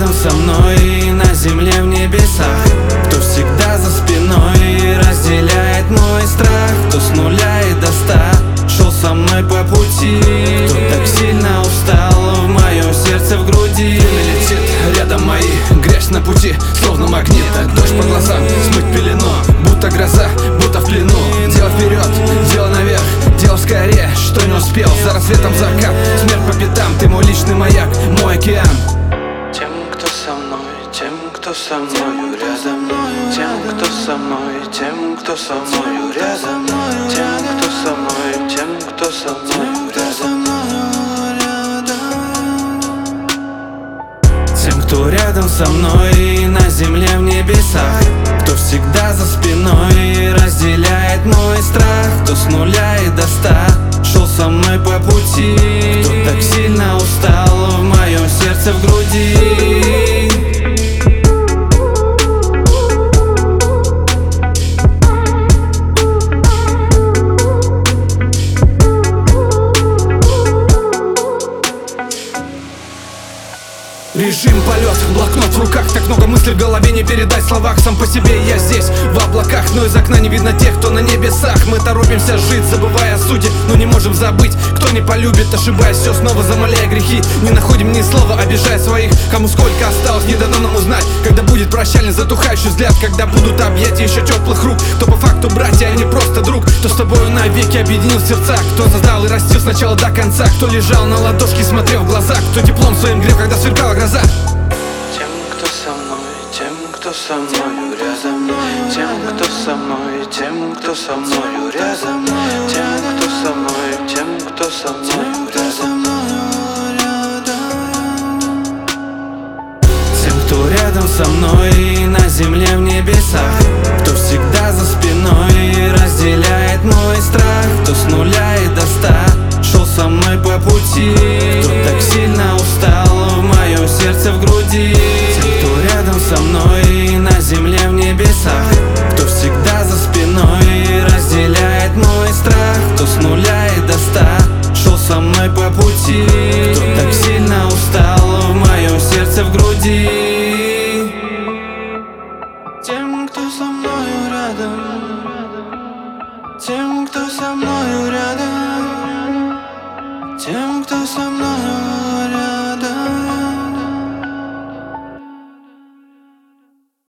рядом со мной и на земле, в небесах, кто всегда за спиной разделяет мой страх, кто с нуля и до 100 шел со мной по пути, кто так сильно устал в моем сердце, в груди. Время летит, рядом мои, грязь на пути, словно магнит. Дождь по глазам, смыть пелену, будто гроза, будто в плену. Дело вперед, дело наверх, дело скорее, что не успел. За рассветом закат, смерть по пятам, ты мой личный маяк, мой океан. Тем, кто со мной, тем, кто со мною рядом, тем, кто со мной, тем, кто со мною рядом, тем, кто со мной, тем, кто со мною рядом. Тем, кто рядом со мной и на земле, в небесах, кто всегда за спиной разделяет мой страх, кто с нуля и до 100 шел со мной по пути, кто так сильно устал в моем сердце, в груди. Режим полет, блокнот в руках, так много мыслей в голове не передать в словах. Сам по себе я здесь, в облаках, но из окна не видно тех, кто на небесах. Мы торопимся жить, забывая о суде, но не можем забыть, кто не полюбит, ошибаясь, все снова замаляя грехи. Не находим ни слова, обижая своих, кому сколько осталось, не дано нам узнать, когда будет прощальный затухающий взгляд, когда будут объятия еще теплых рук. Кто по факту братья, а не просто друг, кто с тобою навеки объединил сердца, кто создал и растил с начала до конца, кто лежал на ладошке и смотрел в глаза, кто теплом своим грел, когда сверкала гроза. Тем, кто со мной, тем, кто со мною рядом, тем, кто со мной, тем, кто со мною рядом, тем, кто со мной, тем, кто со мною рядом. Тем, кто рядом со мной и на земле, в небесах, кто всегда за спиной разделяет мой страх, кто с нуля и до 100 шел со мной по пути, кто так сильно устал